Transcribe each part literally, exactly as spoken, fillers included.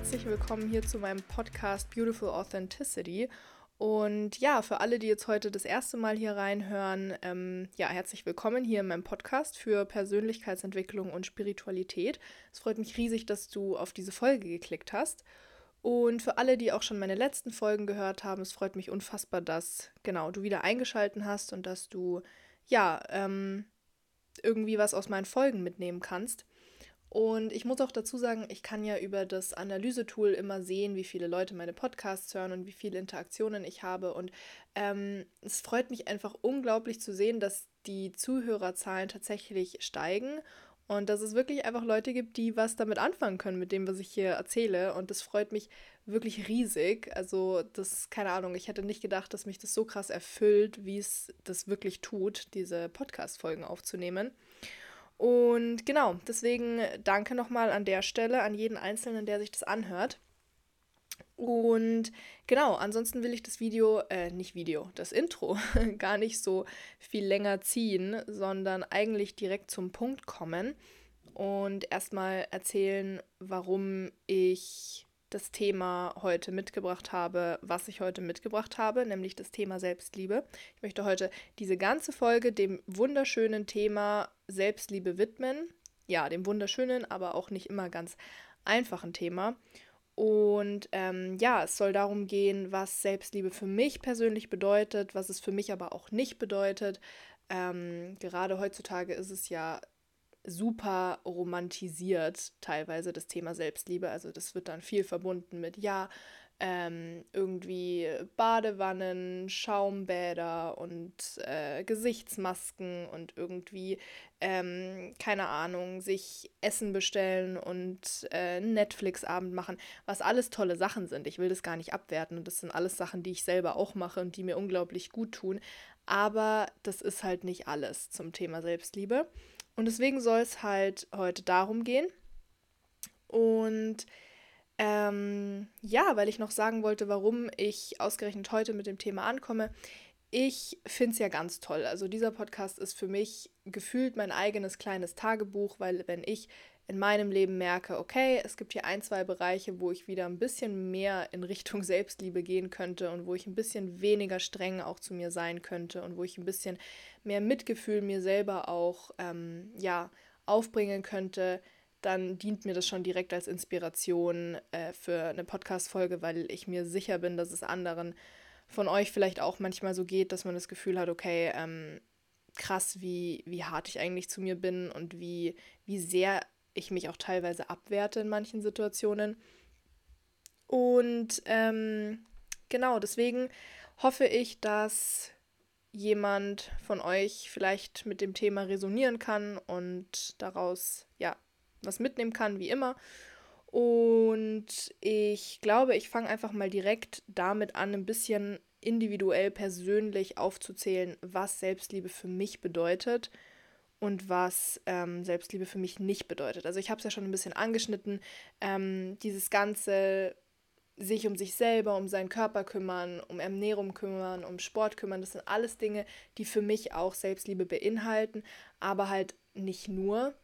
herzlich willkommen hier zu meinem Podcast Beautiful Authenticity. Und ja, für alle, die jetzt heute das erste Mal hier reinhören, ähm, ja, herzlich willkommen hier in meinem Podcast für Persönlichkeitsentwicklung und Spiritualität. Es freut mich riesig, dass du auf diese Folge geklickt hast. Und für alle, die auch schon meine letzten Folgen gehört haben, es freut mich unfassbar, dass genau du wieder eingeschaltet hast und dass du ja ähm, irgendwie was aus meinen Folgen mitnehmen kannst. Und ich muss auch dazu sagen, ich kann ja über das Analyse-Tool immer sehen, wie viele Leute meine Podcasts hören und wie viele Interaktionen ich habe. Und ähm, es freut mich einfach unglaublich zu sehen, dass die Zuhörerzahlen tatsächlich steigen und dass es wirklich einfach Leute gibt, die was damit anfangen können, mit dem, was ich hier erzähle. Und das freut mich wirklich riesig. Also das, keine Ahnung, ich hätte nicht gedacht, dass mich das so krass erfüllt, wie es das wirklich tut, diese Podcast-Folgen aufzunehmen. Und genau, deswegen danke nochmal an der Stelle an jeden Einzelnen, der sich das anhört. Und genau, ansonsten will ich das Video, äh, nicht Video, das Intro gar nicht so viel länger ziehen, sondern eigentlich direkt zum Punkt kommen und erstmal erzählen, warum ich das Thema heute mitgebracht habe, was ich heute mitgebracht habe, nämlich das Thema Selbstliebe. Ich möchte heute diese ganze Folge dem wunderschönen Thema Selbstliebe widmen. Ja, dem wunderschönen, aber auch nicht immer ganz einfachen Thema. Und ähm, ja, es soll darum gehen, was Selbstliebe für mich persönlich bedeutet, was es für mich aber auch nicht bedeutet. Ähm, gerade heutzutage ist es ja super romantisiert, teilweise das Thema Selbstliebe. Also das wird dann viel verbunden mit, ja, ähm, irgendwie Badewannen, Schaumbäder und äh, Gesichtsmasken und irgendwie, ähm, keine Ahnung, sich Essen bestellen und äh, einen Netflix-Abend machen, was alles tolle Sachen sind. Ich will das gar nicht abwerten und das sind alles Sachen, die ich selber auch mache und die mir unglaublich gut tun. Aber das ist halt nicht alles zum Thema Selbstliebe. Und deswegen soll es halt heute darum gehen. Und ähm, ja, weil ich noch sagen wollte, warum ich ausgerechnet heute mit dem Thema ankomme. Ich finde es ja ganz toll. Also dieser Podcast ist für mich gefühlt mein eigenes kleines Tagebuch, weil wenn ich in meinem Leben merke, okay, es gibt hier ein, zwei Bereiche, wo ich wieder ein bisschen mehr in Richtung Selbstliebe gehen könnte und wo ich ein bisschen weniger streng auch zu mir sein könnte und wo ich ein bisschen mehr Mitgefühl mir selber auch ähm, ja, aufbringen könnte, dann dient mir das schon direkt als Inspiration äh, für eine Podcast-Folge, weil ich mir sicher bin, dass es anderen von euch vielleicht auch manchmal so geht, dass man das Gefühl hat, okay, ähm, krass, wie, wie hart ich eigentlich zu mir bin und wie, wie sehr ich mich auch teilweise abwerte in manchen Situationen. Und ähm, genau, deswegen hoffe ich, dass jemand von euch vielleicht mit dem Thema resonieren kann und daraus ja was mitnehmen kann, wie immer. Und ich glaube, ich fange einfach mal direkt damit an, ein bisschen individuell persönlich aufzuzählen, was Selbstliebe für mich bedeutet und was ähm, Selbstliebe für mich nicht bedeutet. Also ich habe es ja schon ein bisschen angeschnitten, ähm, dieses ganze sich um sich selber, um seinen Körper kümmern, um Ernährung kümmern, um Sport kümmern, das sind alles Dinge, die für mich auch Selbstliebe beinhalten, aber halt nicht nur,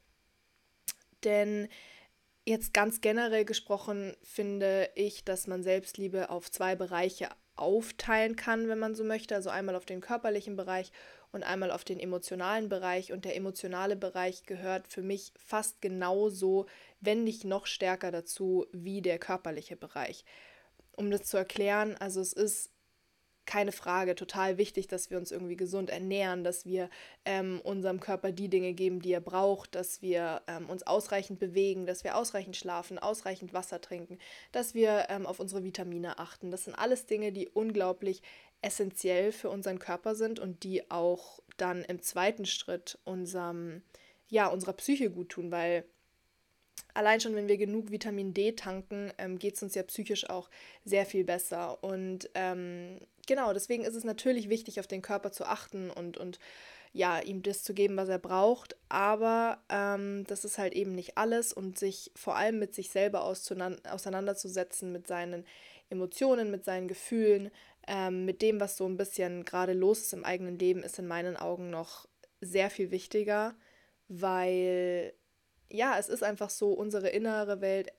denn jetzt ganz generell gesprochen finde ich, dass man Selbstliebe auf zwei Bereiche aufteilen kann, wenn man so möchte. Also einmal auf den körperlichen Bereich und einmal auf den emotionalen Bereich. Und der emotionale Bereich gehört für mich fast genauso, wenn nicht noch stärker dazu, wie der körperliche Bereich. Um das zu erklären, also es ist keine Frage, total wichtig, dass wir uns irgendwie gesund ernähren, dass wir ähm, unserem Körper die Dinge geben, die er braucht, dass wir ähm, uns ausreichend bewegen, dass wir ausreichend schlafen, ausreichend Wasser trinken, dass wir ähm, auf unsere Vitamine achten. Das sind alles Dinge, die unglaublich essentiell für unseren Körper sind und die auch dann im zweiten Schritt unserem, ja, unserer Psyche gut tun, weil allein schon, wenn wir genug Vitamin D tanken, ähm, geht es uns ja psychisch auch sehr viel besser. Und ähm, genau, deswegen ist es natürlich wichtig, auf den Körper zu achten und, und ja, ihm das zu geben, was er braucht. Aber ähm, das ist halt eben nicht alles und sich vor allem mit sich selber auseinanderzusetzen, mit seinen Emotionen, mit seinen Gefühlen, ähm, mit dem, was so ein bisschen gerade los ist im eigenen Leben, ist in meinen Augen noch sehr viel wichtiger, weil ja, es ist einfach so, unsere innere Welt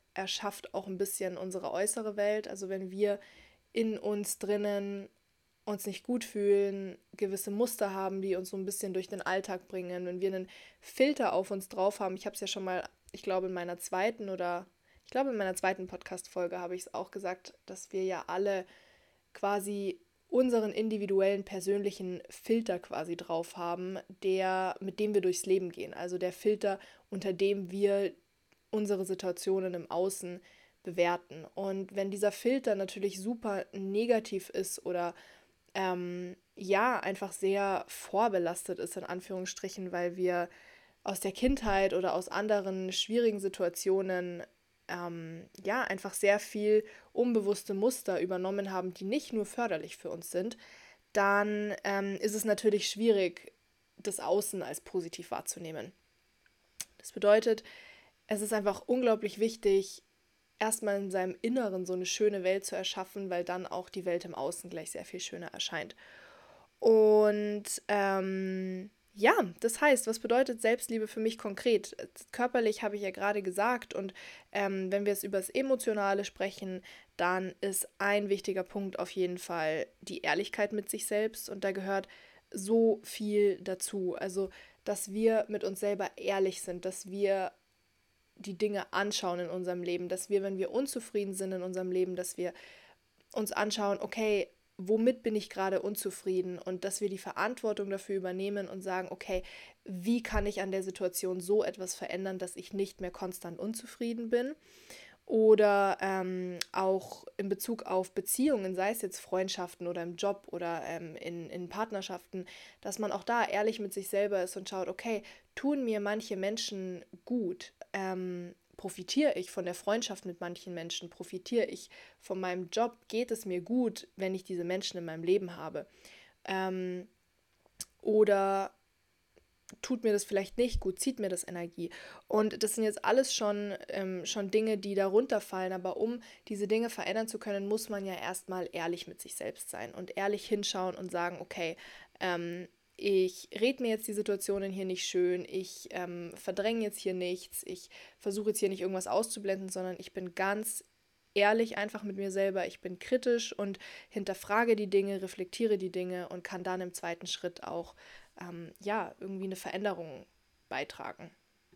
erschafft auch ein bisschen unsere äußere Welt. Also wenn wir in uns drinnen uns nicht gut fühlen, gewisse Muster haben, die uns so ein bisschen durch den Alltag bringen, wenn wir einen Filter auf uns drauf haben. Ich habe es ja schon mal, ich glaube in meiner zweiten oder ich glaube in meiner zweiten Podcast-Folge habe ich es auch gesagt, dass wir ja alle quasi unseren individuellen persönlichen Filter quasi drauf haben, der, mit dem wir durchs Leben gehen. Also der Filter, unter dem wir unsere Situationen im Außen bewerten. Und wenn dieser Filter natürlich super negativ ist oder ähm, ja, einfach sehr vorbelastet ist, in Anführungsstrichen, weil wir aus der Kindheit oder aus anderen schwierigen Situationen ähm, ja, einfach sehr viel unbewusste Muster übernommen haben, die nicht nur förderlich für uns sind, dann ähm, ist es natürlich schwierig, das Außen als positiv wahrzunehmen. Das bedeutet, es ist einfach unglaublich wichtig, erstmal in seinem Inneren so eine schöne Welt zu erschaffen, weil dann auch die Welt im Außen gleich sehr viel schöner erscheint. Und ähm, ja, das heißt, was bedeutet Selbstliebe für mich konkret? Körperlich habe ich ja gerade gesagt und ähm, wenn wir jetzt über das Emotionale sprechen, dann ist ein wichtiger Punkt auf jeden Fall die Ehrlichkeit mit sich selbst und da gehört so viel dazu. Also, dass wir mit uns selber ehrlich sind, dass wir die Dinge anschauen in unserem Leben, dass wir, wenn wir unzufrieden sind in unserem Leben, dass wir uns anschauen, okay, womit bin ich gerade unzufrieden und dass wir die Verantwortung dafür übernehmen und sagen, okay, wie kann ich an der Situation so etwas verändern, dass ich nicht mehr konstant unzufrieden bin oder ähm, auch in Bezug auf Beziehungen, sei es jetzt Freundschaften oder im Job oder ähm, in, in Partnerschaften, dass man auch da ehrlich mit sich selber ist und schaut, okay, tun mir manche Menschen gut? Ähm, profitiere ich von der Freundschaft mit manchen Menschen? Profitiere ich von meinem Job? Geht es mir gut, wenn ich diese Menschen in meinem Leben habe? Ähm, oder tut mir das vielleicht nicht gut, zieht mir das Energie. Und das sind jetzt alles schon, ähm, schon Dinge, die darunter fallen. Aber um diese Dinge verändern zu können, muss man ja erstmal ehrlich mit sich selbst sein und ehrlich hinschauen und sagen, okay, ähm, ich rede mir jetzt die Situationen hier nicht schön, ich ähm, verdränge jetzt hier nichts, ich versuche jetzt hier nicht irgendwas auszublenden, sondern ich bin ganz ehrlich einfach mit mir selber, ich bin kritisch und hinterfrage die Dinge, reflektiere die Dinge und kann dann im zweiten Schritt auch ähm, ja, irgendwie eine Veränderung beitragen.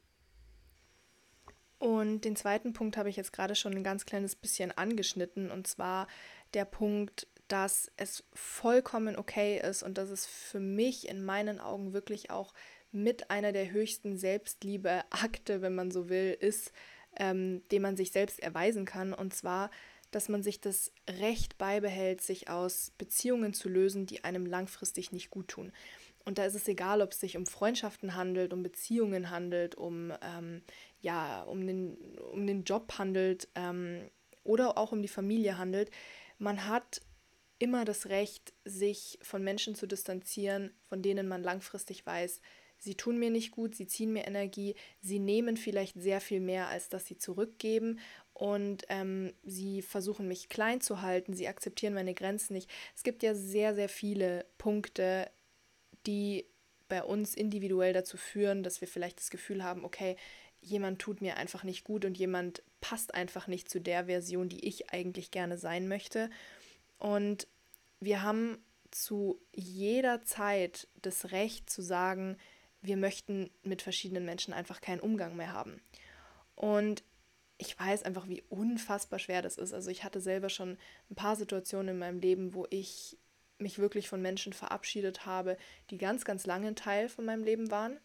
Und den zweiten Punkt habe ich jetzt gerade schon ein ganz kleines bisschen angeschnitten, und zwar der Punkt, dass es vollkommen okay ist und dass es für mich in meinen Augen wirklich auch mit einer der höchsten Selbstliebeakte, wenn man so will, ist, ähm, den man sich selbst erweisen kann. Und zwar, dass man sich das Recht beibehält, sich aus Beziehungen zu lösen, die einem langfristig nicht gut tun. Und da ist es egal, ob es sich um Freundschaften handelt, um Beziehungen handelt, um, ähm, ja, um, den, um den Job handelt ähm, oder auch um die Familie handelt. Man hat immer das Recht, sich von Menschen zu distanzieren, von denen man langfristig weiß, sie tun mir nicht gut, sie ziehen mir Energie, sie nehmen vielleicht sehr viel mehr, als dass sie zurückgeben und ähm, sie versuchen mich klein zu halten, sie akzeptieren meine Grenzen nicht. Es gibt ja sehr, sehr viele Punkte, die bei uns individuell dazu führen, dass wir vielleicht das Gefühl haben, okay, jemand tut mir einfach nicht gut und jemand passt einfach nicht zu der Version, die ich eigentlich gerne sein möchte. Und wir haben zu jeder Zeit das Recht zu sagen, wir möchten mit verschiedenen Menschen einfach keinen Umgang mehr haben. Und ich weiß einfach, wie unfassbar schwer das ist. Also ich hatte selber schon ein paar Situationen in meinem Leben, wo ich mich wirklich von Menschen verabschiedet habe, die ganz, ganz lange ein Teil von meinem Leben waren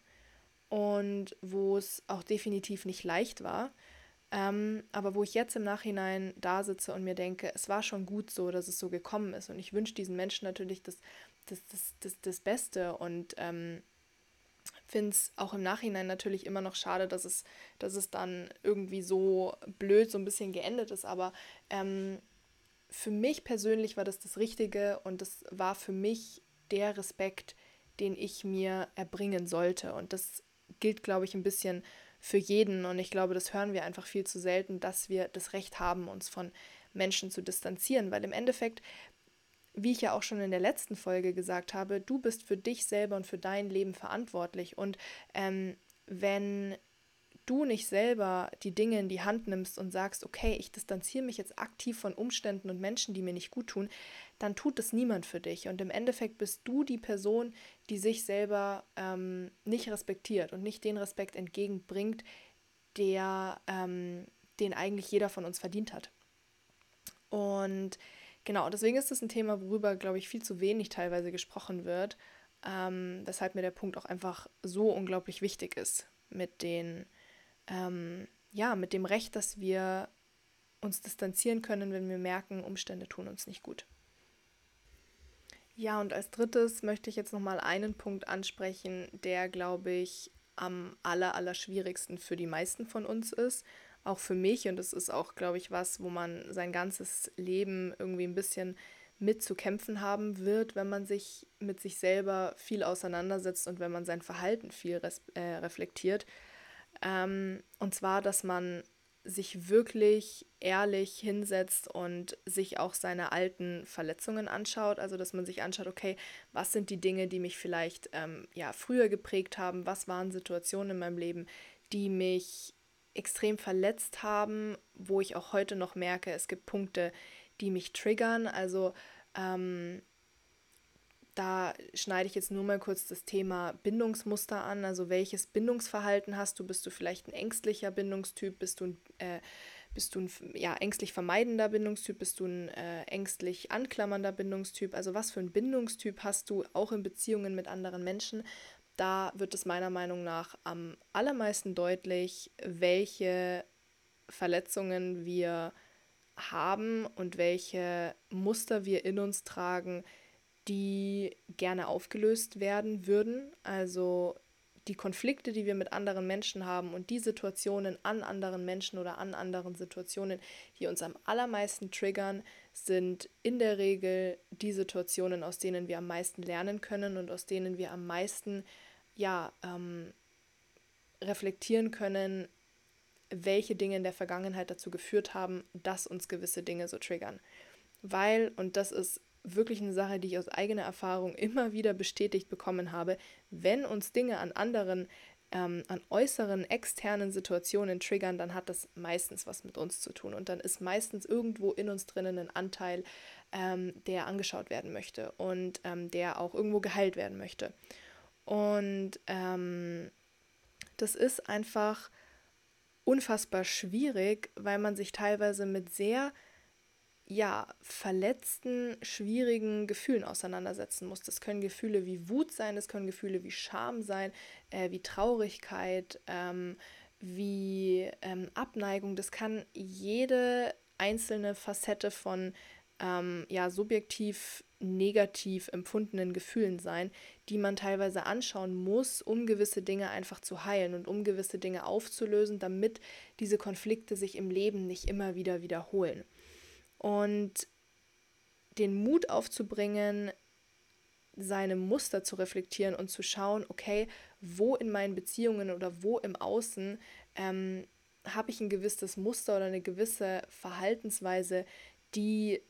und wo es auch definitiv nicht leicht war. Ähm, aber wo ich jetzt im Nachhinein da sitze und mir denke, es war schon gut so, dass es so gekommen ist. Und ich wünsche diesen Menschen natürlich das, das, das, das, das Beste und ähm, finde es auch im Nachhinein natürlich immer noch schade, dass es, dass es dann irgendwie so blöd so ein bisschen geendet ist. Aber ähm, für mich persönlich war das das Richtige und das war für mich der Respekt, den ich mir erbringen sollte. Und das gilt, glaube ich, ein bisschen für jeden. Und ich glaube, das hören wir einfach viel zu selten, dass wir das Recht haben, uns von Menschen zu distanzieren. Weil im Endeffekt, wie ich ja auch schon in der letzten Folge gesagt habe, du bist für dich selber und für dein Leben verantwortlich. Und ähm, wenn du nicht selber die Dinge in die Hand nimmst und sagst, okay, ich distanziere mich jetzt aktiv von Umständen und Menschen, die mir nicht gut tun, dann tut es niemand für dich. Und im Endeffekt bist du die Person, die sich selber ähm, nicht respektiert und nicht den Respekt entgegenbringt, der, ähm, den eigentlich jeder von uns verdient hat. Und genau, deswegen ist das ein Thema, worüber, glaube ich, viel zu wenig teilweise gesprochen wird, ähm, weshalb mir der Punkt auch einfach so unglaublich wichtig ist mit den, ähm, ja, mit dem Recht, dass wir uns distanzieren können, wenn wir merken, Umstände tun uns nicht gut. Ja, und als drittes möchte ich jetzt nochmal einen Punkt ansprechen, der, glaube ich, am aller, aller schwierigsten für die meisten von uns ist. Auch für mich. Und das ist auch, glaube ich, was, wo man sein ganzes Leben irgendwie ein bisschen mit zu kämpfen haben wird, wenn man sich mit sich selber viel auseinandersetzt und wenn man sein Verhalten viel res- äh, reflektiert. Ähm, und zwar, dass man sich wirklich ehrlich hinsetzt und sich auch seine alten Verletzungen anschaut. Also, dass man sich anschaut, okay, was sind die Dinge, die mich vielleicht ähm, ja, früher geprägt haben? Was waren Situationen in meinem Leben, die mich extrem verletzt haben, wo ich auch heute noch merke, es gibt Punkte, die mich triggern. Also, ähm, da schneide ich jetzt nur mal kurz das Thema Bindungsmuster an. Also welches Bindungsverhalten hast du? Bist du vielleicht ein ängstlicher Bindungstyp? Bist du ein, äh, bist du ein ja, ängstlich vermeidender Bindungstyp? Bist du ein äh, ängstlich anklammernder Bindungstyp? Also was für ein Bindungstyp hast du auch in Beziehungen mit anderen Menschen? Da wird es meiner Meinung nach am allermeisten deutlich, welche Verletzungen wir haben und welche Muster wir in uns tragen, die gerne aufgelöst werden würden. Also die Konflikte, die wir mit anderen Menschen haben und die Situationen an anderen Menschen oder an anderen Situationen, die uns am allermeisten triggern, sind in der Regel die Situationen, aus denen wir am meisten lernen können und aus denen wir am meisten ja, ähm, reflektieren können, welche Dinge in der Vergangenheit dazu geführt haben, dass uns gewisse Dinge so triggern. Weil, und das ist wirklich eine Sache, die ich aus eigener Erfahrung immer wieder bestätigt bekommen habe, wenn uns Dinge an anderen, ähm, an äußeren, externen Situationen triggern, dann hat das meistens was mit uns zu tun. Und dann ist meistens irgendwo in uns drinnen ein Anteil, ähm, der angeschaut werden möchte und ähm, der auch irgendwo geheilt werden möchte. Und ähm, das ist einfach unfassbar schwierig, weil man sich teilweise mit sehr ja, verletzten, schwierigen Gefühlen auseinandersetzen muss. Das können Gefühle wie Wut sein, das können Gefühle wie Scham sein, äh, wie Traurigkeit, ähm, wie ähm, Abneigung. Das kann jede einzelne Facette von ähm, ja, subjektiv negativ empfundenen Gefühlen sein, die man teilweise anschauen muss, um gewisse Dinge einfach zu heilen und um gewisse Dinge aufzulösen, damit diese Konflikte sich im Leben nicht immer wieder wiederholen. Und den Mut aufzubringen, seine Muster zu reflektieren und zu schauen, okay, wo in meinen Beziehungen oder wo im Außen ähm, habe ich ein gewisses Muster oder eine gewisse Verhaltensweise, die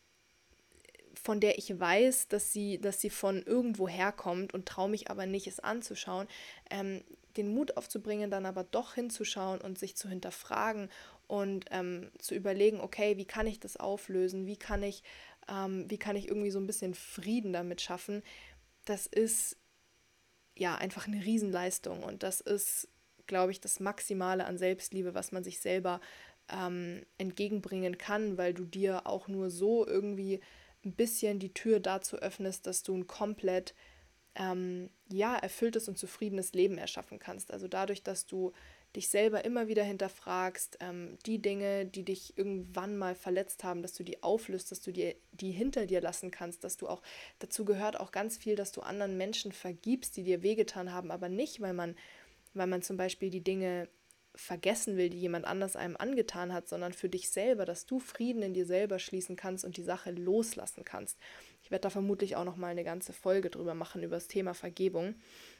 von der ich weiß, dass sie, dass sie von irgendwo herkommt und traue mich aber nicht, es anzuschauen, ähm, den Mut aufzubringen, dann aber doch hinzuschauen und sich zu hinterfragen und ähm, zu überlegen, okay, wie kann ich das auflösen, wie kann ich, ähm, wie kann ich irgendwie so ein bisschen Frieden damit schaffen, das ist ja einfach eine Riesenleistung und das ist, glaube ich, das Maximale an Selbstliebe, was man sich selber ähm, entgegenbringen kann, weil du dir auch nur so irgendwie ein bisschen die Tür dazu öffnest, dass du ein komplett ähm, ja, erfülltes und zufriedenes Leben erschaffen kannst. Also dadurch, dass du dich selber immer wieder hinterfragst, ähm, die Dinge, die dich irgendwann mal verletzt haben, dass du die auflöst, dass du dir die hinter dir lassen kannst, dass du auch, dazu gehört auch ganz viel, dass du anderen Menschen vergibst, die dir wehgetan haben, aber nicht, weil man, weil man zum Beispiel die Dinge vergessen will, die jemand anders einem angetan hat, sondern für dich selber, dass du Frieden in dir selber schließen kannst und die Sache loslassen kannst. Ich werde da vermutlich auch noch mal eine ganze Folge drüber machen, über das Thema Vergebung.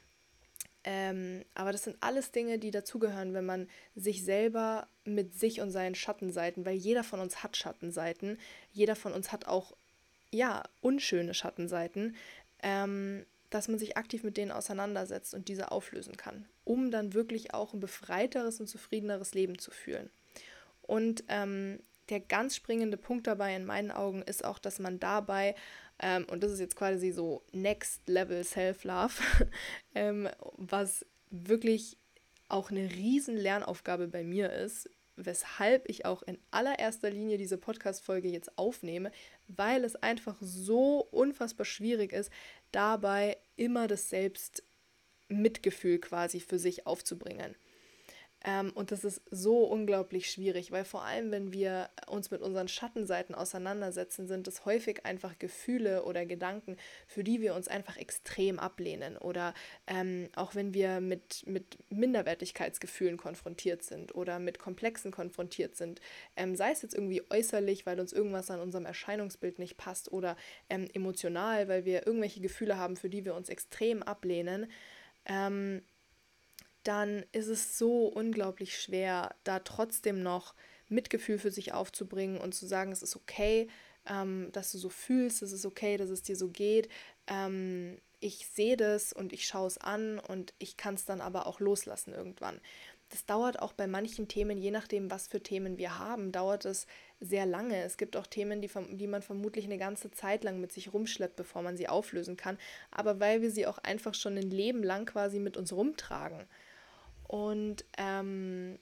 Ähm, aber das sind alles Dinge, die dazugehören, wenn man sich selber mit sich und seinen Schattenseiten, weil jeder von uns hat Schattenseiten, jeder von uns hat auch, ja, unschöne Schattenseiten, ähm, dass man sich aktiv mit denen auseinandersetzt und diese auflösen kann, um dann wirklich auch ein befreiteres und zufriedeneres Leben zu fühlen. Und ähm, der ganz springende Punkt dabei in meinen Augen ist auch, dass man dabei, ähm, und das ist jetzt quasi so Next Level Self-Love, ähm, was wirklich auch eine riesen Lernaufgabe bei mir ist, weshalb ich auch in allererster Linie diese Podcast-Folge jetzt aufnehme, weil es einfach so unfassbar schwierig ist, dabei immer das Selbstmitgefühl quasi für sich aufzubringen. Ähm, und das ist so unglaublich schwierig, weil vor allem, wenn wir uns mit unseren Schattenseiten auseinandersetzen, sind es häufig einfach Gefühle oder Gedanken, für die wir uns einfach extrem ablehnen. Oder ähm, auch wenn wir mit, mit Minderwertigkeitsgefühlen konfrontiert sind oder mit Komplexen konfrontiert sind, ähm, sei es jetzt irgendwie äußerlich, weil uns irgendwas an unserem Erscheinungsbild nicht passt oder ähm, emotional, weil wir irgendwelche Gefühle haben, für die wir uns extrem ablehnen, ähm, dann ist es so unglaublich schwer, da trotzdem noch Mitgefühl für sich aufzubringen und zu sagen, es ist okay, ähm, dass du so fühlst, es ist okay, dass es dir so geht. Ähm, ich sehe das und ich schaue es an und ich kann es dann aber auch loslassen irgendwann. Das dauert auch bei manchen Themen, je nachdem, was für Themen wir haben, dauert es sehr lange. Es gibt auch Themen, die, die man vermutlich eine ganze Zeit lang mit sich rumschleppt, bevor man sie auflösen kann. Aber weil wir sie auch einfach schon ein Leben lang quasi mit uns rumtragen. Und ähm,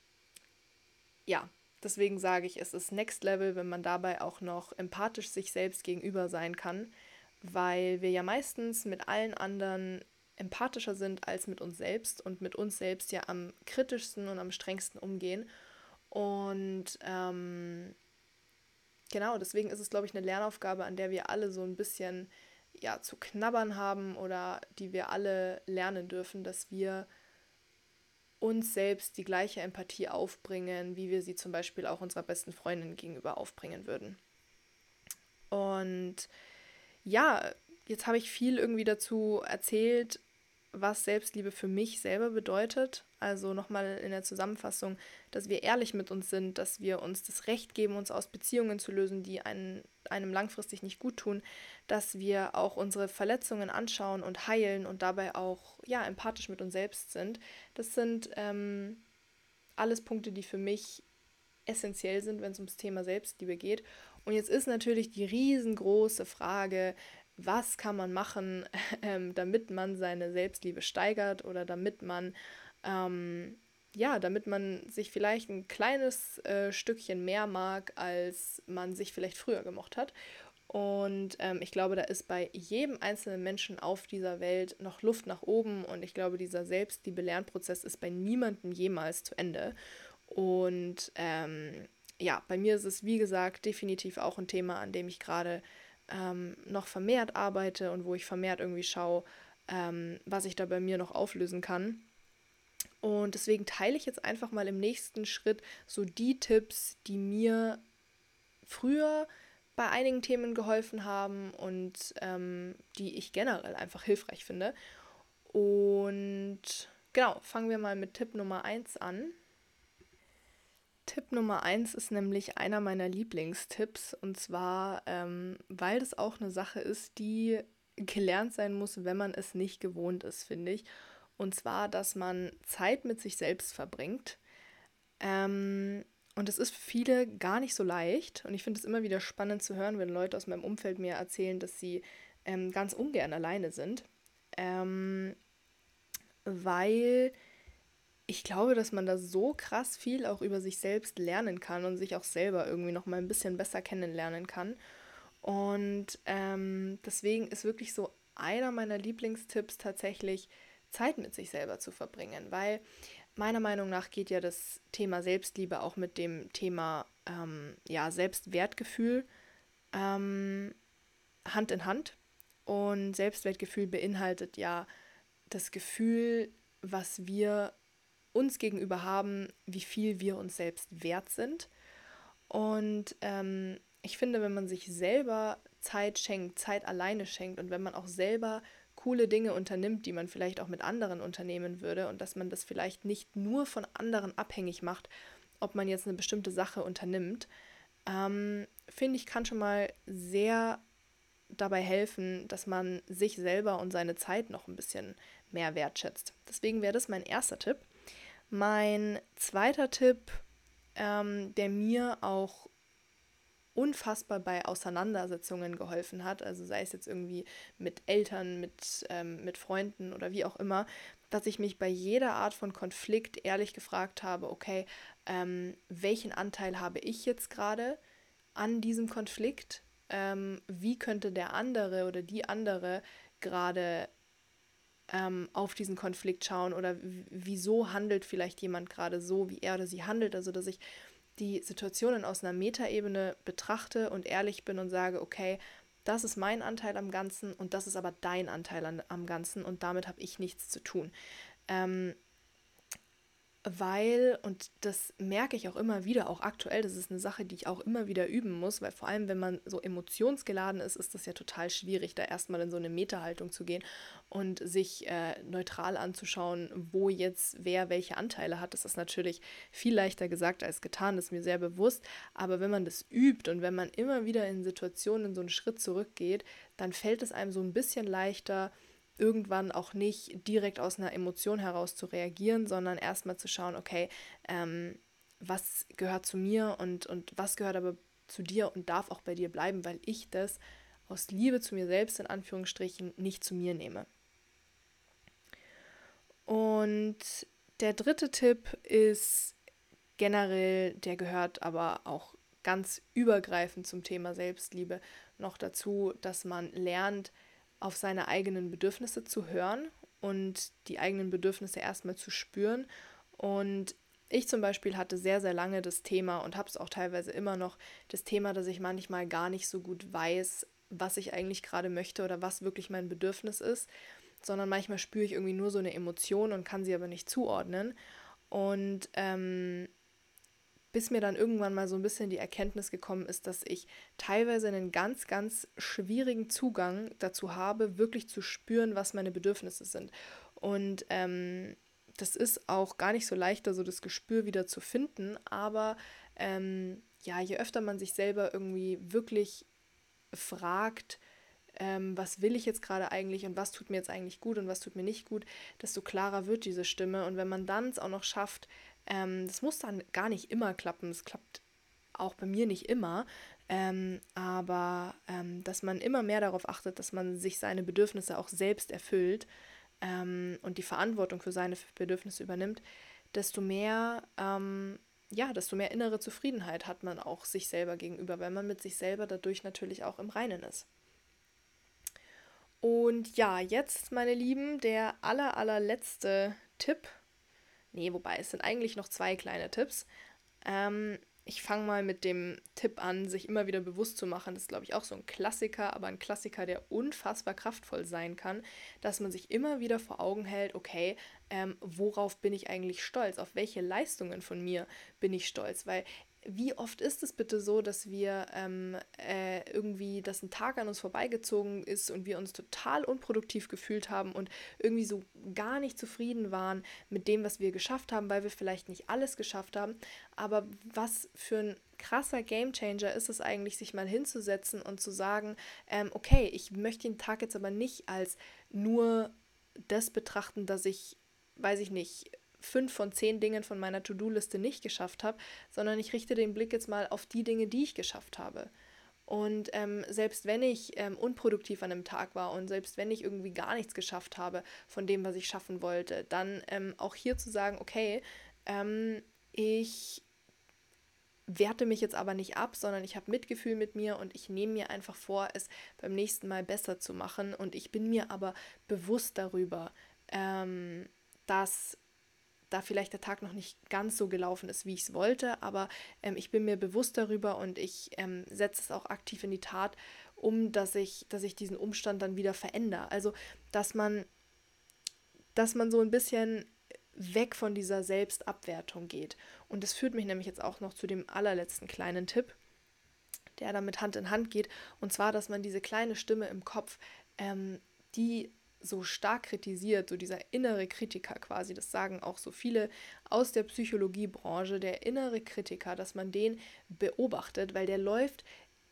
ja, deswegen sage ich, es ist Next Level, wenn man dabei auch noch empathisch sich selbst gegenüber sein kann, weil wir ja meistens mit allen anderen empathischer sind als mit uns selbst und mit uns selbst ja am kritischsten und am strengsten umgehen. Und ähm, genau, deswegen ist es, glaube ich, eine Lernaufgabe, an der wir alle so ein bisschen ja, zu knabbern haben oder die wir alle lernen dürfen, dass wir uns selbst die gleiche Empathie aufbringen, wie wir sie zum Beispiel auch unserer besten Freundin gegenüber aufbringen würden. Und ja, jetzt habe ich viel irgendwie dazu erzählt, was Selbstliebe für mich selber bedeutet. Also nochmal in der Zusammenfassung, dass wir ehrlich mit uns sind, dass wir uns das Recht geben, uns aus Beziehungen zu lösen, die einen, einem langfristig nicht gut tun, dass wir auch unsere Verletzungen anschauen und heilen und dabei auch ja, empathisch mit uns selbst sind. Das sind ähm, alles Punkte, die für mich essentiell sind, wenn es ums Thema Selbstliebe geht. Und jetzt ist natürlich die riesengroße Frage, was kann man machen, ähm, damit man seine Selbstliebe steigert oder damit man, ähm, ja, damit man sich vielleicht ein kleines äh, Stückchen mehr mag, als man sich vielleicht früher gemocht hat. Und ähm, ich glaube, da ist bei jedem einzelnen Menschen auf dieser Welt noch Luft nach oben und ich glaube, dieser Selbstliebe-Lernprozess ist bei niemandem jemals zu Ende. Und ähm, ja, bei mir ist es, wie gesagt, definitiv auch ein Thema, an dem ich gerade ähm, noch vermehrt arbeite und wo ich vermehrt irgendwie schaue, ähm, was ich da bei mir noch auflösen kann. Und deswegen teile ich jetzt einfach mal im nächsten Schritt so die Tipps, die mir früher bei einigen Themen geholfen haben und ähm, die ich generell einfach hilfreich finde. Und genau, fangen wir mal mit Tipp Nummer eins an. Tipp Nummer eins ist nämlich einer meiner Lieblingstipps und zwar, ähm, weil das auch eine Sache ist, die gelernt sein muss, wenn man es nicht gewohnt ist, finde ich. Und zwar, dass man Zeit mit sich selbst verbringt. Ähm, und es ist für viele gar nicht so leicht. Und ich finde es immer wieder spannend zu hören, wenn Leute aus meinem Umfeld mir erzählen, dass sie ähm, ganz ungern alleine sind. Ähm, weil ich glaube, dass man da so krass viel auch über sich selbst lernen kann und sich auch selber irgendwie noch mal ein bisschen besser kennenlernen kann. Und ähm, deswegen ist wirklich so einer meiner Lieblingstipps tatsächlich, Zeit mit sich selber zu verbringen, weil meiner Meinung nach geht ja das Thema Selbstliebe auch mit dem Thema ähm, ja, Selbstwertgefühl ähm, Hand in Hand. Und Selbstwertgefühl beinhaltet ja das Gefühl, was wir uns gegenüber haben, wie viel wir uns selbst wert sind. Und ähm, ich finde, wenn man sich selber Zeit schenkt, Zeit alleine schenkt und wenn man auch selber coole Dinge unternimmt, die man vielleicht auch mit anderen unternehmen würde und dass man das vielleicht nicht nur von anderen abhängig macht, ob man jetzt eine bestimmte Sache unternimmt, ähm, finde ich, kann schon mal sehr dabei helfen, dass man sich selber und seine Zeit noch ein bisschen mehr wertschätzt. Deswegen wäre das mein erster Tipp. Mein zweiter Tipp, ähm, der mir auch unfassbar bei Auseinandersetzungen geholfen hat, also sei es jetzt irgendwie mit Eltern, mit, ähm, mit Freunden oder wie auch immer, dass ich mich bei jeder Art von Konflikt ehrlich gefragt habe, okay, ähm, welchen Anteil habe ich jetzt gerade an diesem Konflikt? Ähm, wie könnte der andere oder die andere gerade ähm, auf diesen Konflikt schauen oder w- wieso handelt vielleicht jemand gerade so, wie er oder sie handelt, also dass ich die Situationen aus einer Metaebene betrachte und ehrlich bin und sage, okay, das ist mein Anteil am Ganzen und das ist aber dein Anteil an, am Ganzen und damit habe ich nichts zu tun. Ähm, weil, und das merke ich auch immer wieder, auch aktuell, das ist eine Sache, die ich auch immer wieder üben muss, weil vor allem, wenn man so emotionsgeladen ist, ist das ja total schwierig, da erstmal in so eine Meta-Haltung zu gehen und sich äh, neutral anzuschauen, wo jetzt wer welche Anteile hat. Das ist natürlich viel leichter gesagt als getan, das ist mir sehr bewusst, aber wenn man das übt und wenn man immer wieder in Situationen so einen Schritt zurückgeht, dann fällt es einem so ein bisschen leichter, irgendwann auch nicht direkt aus einer Emotion heraus zu reagieren, sondern erstmal zu schauen, okay, ähm, was gehört zu mir und, und was gehört aber zu dir und darf auch bei dir bleiben, weil ich das aus Liebe zu mir selbst in Anführungsstrichen nicht zu mir nehme. Und der dritte Tipp ist generell, der gehört aber auch ganz übergreifend zum Thema Selbstliebe noch dazu, dass man lernt, auf seine eigenen Bedürfnisse zu hören und die eigenen Bedürfnisse erstmal zu spüren. Und ich zum Beispiel hatte sehr, sehr lange das Thema und habe es auch teilweise immer noch, das Thema, dass ich manchmal gar nicht so gut weiß, was ich eigentlich gerade möchte oder was wirklich mein Bedürfnis ist, sondern manchmal spüre ich irgendwie nur so eine Emotion und kann sie aber nicht zuordnen. Und ähm, bis mir dann irgendwann mal so ein bisschen die Erkenntnis gekommen ist, dass ich teilweise einen ganz, ganz schwierigen Zugang dazu habe, wirklich zu spüren, was meine Bedürfnisse sind. Und ähm, das ist auch gar nicht so leicht, da so das Gespür wieder zu finden, aber ähm, ja, je öfter man sich selber irgendwie wirklich fragt, ähm, was will ich jetzt gerade eigentlich und was tut mir jetzt eigentlich gut und was tut mir nicht gut, desto klarer wird diese Stimme. Und wenn man dann es auch noch schafft, ähm, das muss dann gar nicht immer klappen, es klappt auch bei mir nicht immer, ähm, aber ähm, dass man immer mehr darauf achtet, dass man sich seine Bedürfnisse auch selbst erfüllt ähm, und die Verantwortung für seine Bedürfnisse übernimmt, desto mehr, ähm, ja, desto mehr innere Zufriedenheit hat man auch sich selber gegenüber, weil man mit sich selber dadurch natürlich auch im Reinen ist. Und ja, jetzt, meine Lieben, der aller, allerletzte Tipp. Nee, wobei, es sind eigentlich noch zwei kleine Tipps. Ähm, ich fange mal mit dem Tipp an, sich immer wieder bewusst zu machen. Das ist, glaube ich, auch so ein Klassiker, aber ein Klassiker, der unfassbar kraftvoll sein kann, dass man sich immer wieder vor Augen hält, okay, ähm, worauf bin ich eigentlich stolz? Auf welche Leistungen von mir bin ich stolz? Weil wie oft ist es bitte so, dass wir ähm, äh, irgendwie, dass ein Tag an uns vorbeigezogen ist und wir uns total unproduktiv gefühlt haben und irgendwie so gar nicht zufrieden waren mit dem, was wir geschafft haben, weil wir vielleicht nicht alles geschafft haben. Aber was für ein krasser Gamechanger ist es eigentlich, sich mal hinzusetzen und zu sagen, ähm, okay, ich möchte den Tag jetzt aber nicht als nur das betrachten, dass ich, weiß ich nicht, fünf von zehn Dingen von meiner To-Do-Liste nicht geschafft habe, sondern ich richte den Blick jetzt mal auf die Dinge, die ich geschafft habe. Und ähm, selbst wenn ich ähm, unproduktiv an einem Tag war und selbst wenn ich irgendwie gar nichts geschafft habe von dem, was ich schaffen wollte, dann ähm, auch hier zu sagen, okay, ähm, ich werte mich jetzt aber nicht ab, sondern ich habe Mitgefühl mit mir und ich nehme mir einfach vor, es beim nächsten Mal besser zu machen. Und ich bin mir aber bewusst darüber, ähm, dass da vielleicht der Tag noch nicht ganz so gelaufen ist, wie ich es wollte, aber ähm, ich bin mir bewusst darüber und ich ähm, setze es auch aktiv in die Tat, um dass ich, dass ich diesen Umstand dann wieder verändere. Also, dass man, dass man so ein bisschen weg von dieser Selbstabwertung geht. Und das führt mich nämlich jetzt auch noch zu dem allerletzten kleinen Tipp, der damit Hand in Hand geht, und zwar, dass man diese kleine Stimme im Kopf, ähm, die so stark kritisiert, so dieser innere Kritiker quasi, das sagen auch so viele aus der Psychologiebranche, der innere Kritiker, dass man den beobachtet, weil der läuft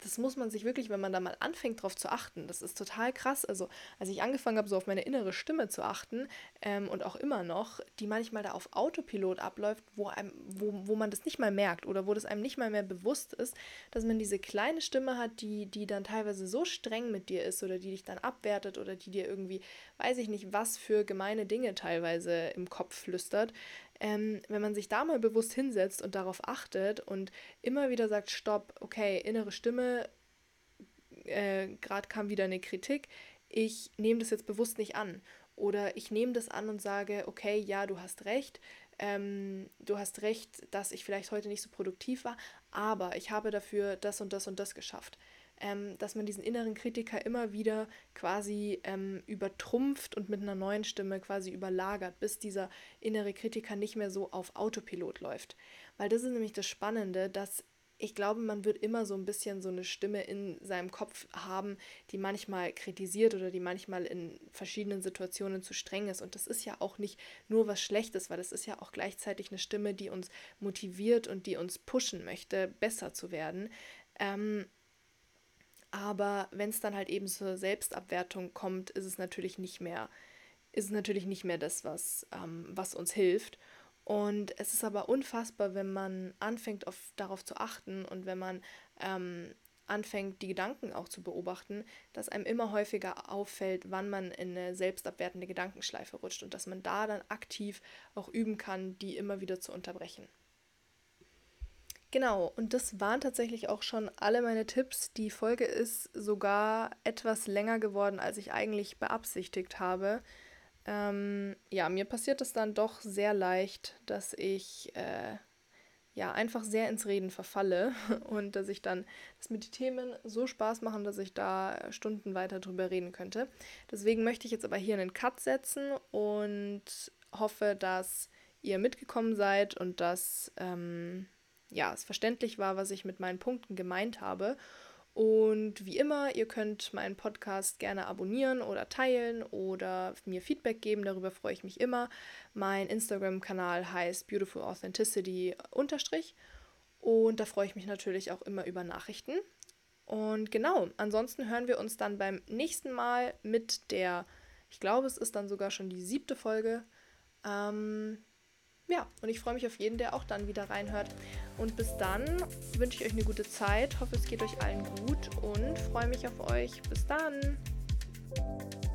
das muss man sich wirklich, wenn man da mal anfängt, drauf zu achten, das ist total krass. Also, als ich angefangen habe, so auf meine innere Stimme zu achten ähm, und auch immer noch, die manchmal da auf Autopilot abläuft, wo, einem, wo, wo man das nicht mal merkt oder wo das einem nicht mal mehr bewusst ist, dass man diese kleine Stimme hat, die, die dann teilweise so streng mit dir ist oder die dich dann abwertet oder die dir irgendwie, weiß ich nicht, was für gemeine Dinge teilweise im Kopf flüstert. Ähm, wenn man sich da mal bewusst hinsetzt und darauf achtet und immer wieder sagt, stopp, okay, innere Stimme, äh, gerade kam wieder eine Kritik, ich nehme das jetzt bewusst nicht an. Oder ich nehme das an und sage, okay, ja, du hast recht, ähm, du hast recht, dass ich vielleicht heute nicht so produktiv war, aber ich habe dafür das und das und das geschafft. Ähm, dass man diesen inneren Kritiker immer wieder quasi ähm, übertrumpft und mit einer neuen Stimme quasi überlagert, bis dieser innere Kritiker nicht mehr so auf Autopilot läuft. Weil das ist nämlich das Spannende, dass ich glaube, man wird immer so ein bisschen so eine Stimme in seinem Kopf haben, die manchmal kritisiert oder die manchmal in verschiedenen Situationen zu streng ist. Und das ist ja auch nicht nur was Schlechtes, weil das ist ja auch gleichzeitig eine Stimme, die uns motiviert und die uns pushen möchte, besser zu werden. Ähm, aber wenn es dann halt eben zur Selbstabwertung kommt, ist es natürlich nicht mehr, ist es natürlich nicht mehr das, was, ähm, was uns hilft. Und es ist aber unfassbar, wenn man anfängt, auf, darauf zu achten und wenn man ähm, anfängt, die Gedanken auch zu beobachten, dass einem immer häufiger auffällt, wann man in eine selbstabwertende Gedankenschleife rutscht und dass man da dann aktiv auch üben kann, die immer wieder zu unterbrechen. Genau, und das waren tatsächlich auch schon alle meine Tipps. Die Folge ist sogar etwas länger geworden, als ich eigentlich beabsichtigt habe. Ähm, ja, mir passiert es dann doch sehr leicht, dass ich äh, ja einfach sehr ins Reden verfalle und dass ich dann, dass mir die Themen so Spaß machen, dass ich da Stunden weiter drüber reden könnte. Deswegen möchte ich jetzt aber hier einen Cut setzen und hoffe, dass ihr mitgekommen seid und dass ähm, ja, es verständlich war, was ich mit meinen Punkten gemeint habe. Und wie immer, ihr könnt meinen Podcast gerne abonnieren oder teilen oder mir Feedback geben, darüber freue ich mich immer. Mein Instagram-Kanal heißt Beautiful Authenticity unterstrich und da freue ich mich natürlich auch immer über Nachrichten. Und genau, ansonsten hören wir uns dann beim nächsten Mal mit der, ich glaube, es ist dann sogar schon die siebte Folge. Ähm, ja, und ich freue mich auf jeden, der auch dann wieder reinhört. Und bis dann wünsche ich euch eine gute Zeit, hoffe es geht euch allen gut und freue mich auf euch. Bis dann!